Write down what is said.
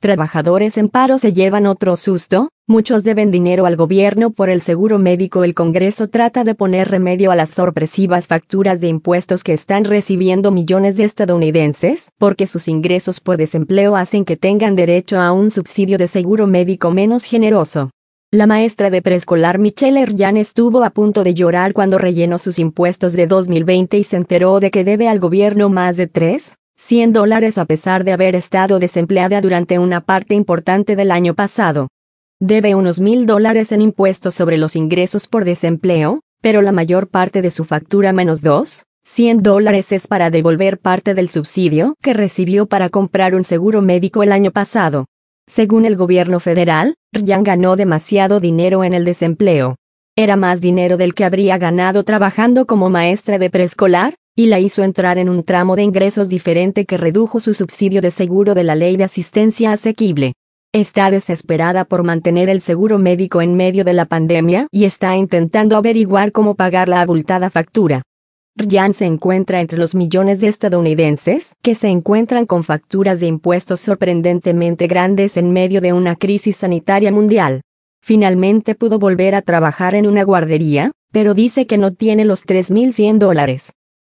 Trabajadores en paro se llevan otro susto, muchos deben dinero al gobierno por el seguro médico. El Congreso trata de poner remedio a las sorpresivas facturas de impuestos que están recibiendo millones de estadounidenses, porque sus ingresos por desempleo hacen que tengan derecho a un subsidio de seguro médico menos generoso. La maestra de preescolar Michelle Ryan estuvo a punto de llorar cuando rellenó sus impuestos de 2020 y se enteró de que debe al gobierno más de $300 a pesar de haber estado desempleada durante una parte importante del año pasado. Debe unos $1,000 en impuestos sobre los ingresos por desempleo, pero la mayor parte de su factura menos $100 es para devolver parte del subsidio que recibió para comprar un seguro médico el año pasado. Según el gobierno federal, Ryan ganó demasiado dinero en el desempleo. Era más dinero del que habría ganado trabajando como maestra de preescolar, y la hizo entrar en un tramo de ingresos diferente que redujo su subsidio de seguro de la Ley de Asistencia Asequible. Está desesperada por mantener el seguro médico en medio de la pandemia y está intentando averiguar cómo pagar la abultada factura. Ryan se encuentra entre los millones de estadounidenses que se encuentran con facturas de impuestos sorprendentemente grandes en medio de una crisis sanitaria mundial. Finalmente pudo volver a trabajar en una guardería, pero dice que no tiene los $3,100.